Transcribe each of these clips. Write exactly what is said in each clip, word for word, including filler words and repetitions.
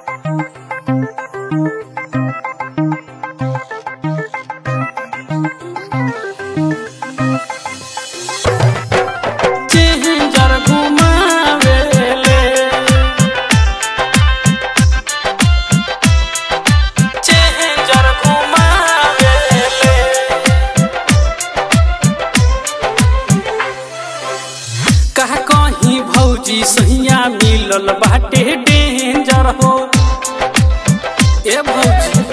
भौजी सहिया मिलल बाटे डेंजर हो। ए भौजी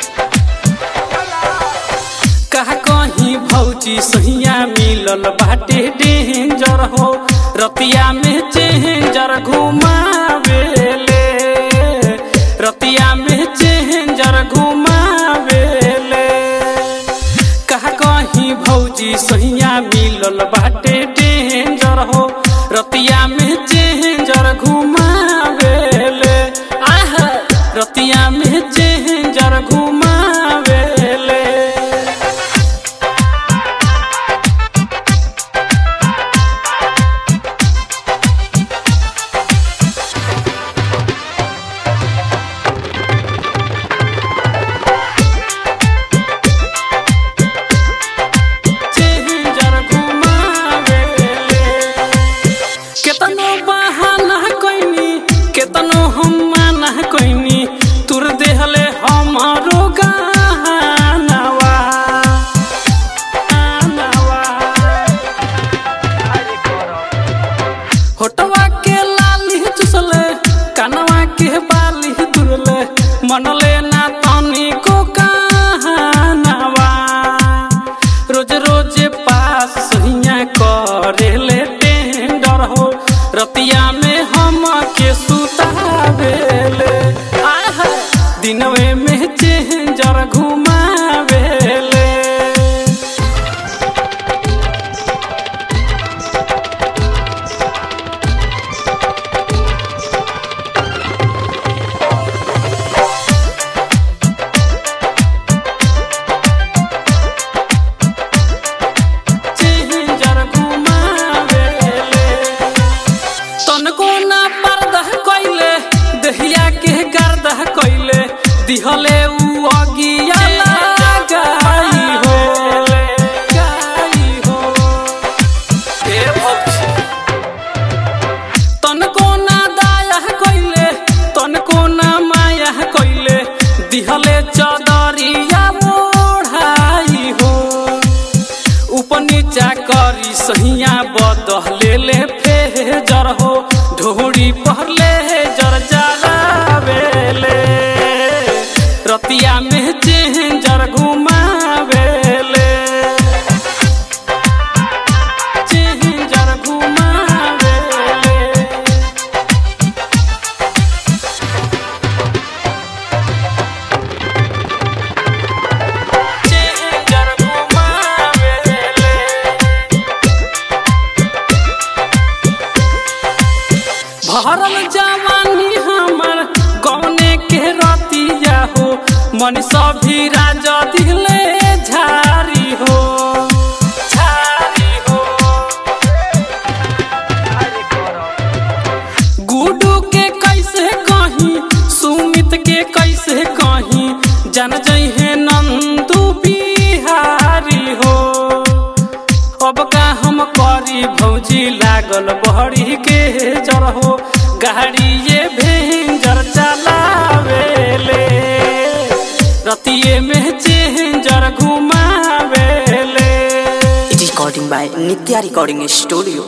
कहा कहीं भौजी सहिया मिलल बाटे डेंजर हो। रतिया में चेंजर घुमावेले, रतिया में चेंजर घुमावेले। कहा कहीं भौजी सहिया मिलल बाटे डेंजर हो। रतिया में चेंजर घुमावेले, आह रतिया में चेंजर घुमावेले। केतनो बहाना कोइनी केतनो हम माना कोइनी, तुर देहले हमारो गहनवा गहनवा। होठवा के लाली चुसले, कानवा के बाली तुरले, मनले ना तनी को कहनवा। रोज रोज पास सहिया करेले टेंडर हो। रतिया में हम के सुतावेले, आह दिनवे में चेंजर घुमावेले। चेंजर घुमावेले तनको ना पर्दा कइले, दहिया के गर्दा कइले, दिहले उ अगिया लगाई हो गाई हो। ए भौजी तनको ना दाया कइले, तनको ना माया कइले, दिहले चदरिया मोढ़ाई हो। ऊपर नीचा करी सहिया बदलेले फेजर हो। ढोड़ी पहले जर जरावेले, रतिया में चेंजर घुमावेले, चेंजर घुमावेले। चेंजर घुमावेले भरल जवानी हमर गौने के रतिया हो। मन सभी राजा दिले झारी हो झारी हो। गुडू के कैसे कहीं, सुमित के कैसे कहीं, जान जइहे नंदू बिहारी हो। अब का हम करी भौजी लागल बहरी के जर हो। गाड़ी ये भेंजर चलावेले, रतिये में चेंजर घुमावेले। It is recording by Nitya Recording Studio.